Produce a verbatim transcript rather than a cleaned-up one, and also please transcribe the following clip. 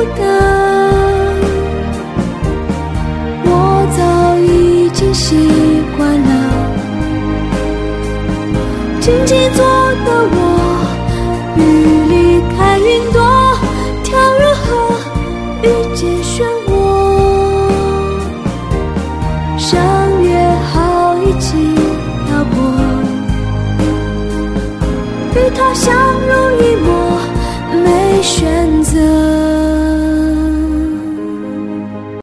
感，我早已经习惯了。静静坐的我，雨里看云朵，跳入河，遇见漩涡。相约好一起漂泊，与他相濡以沫，没选择。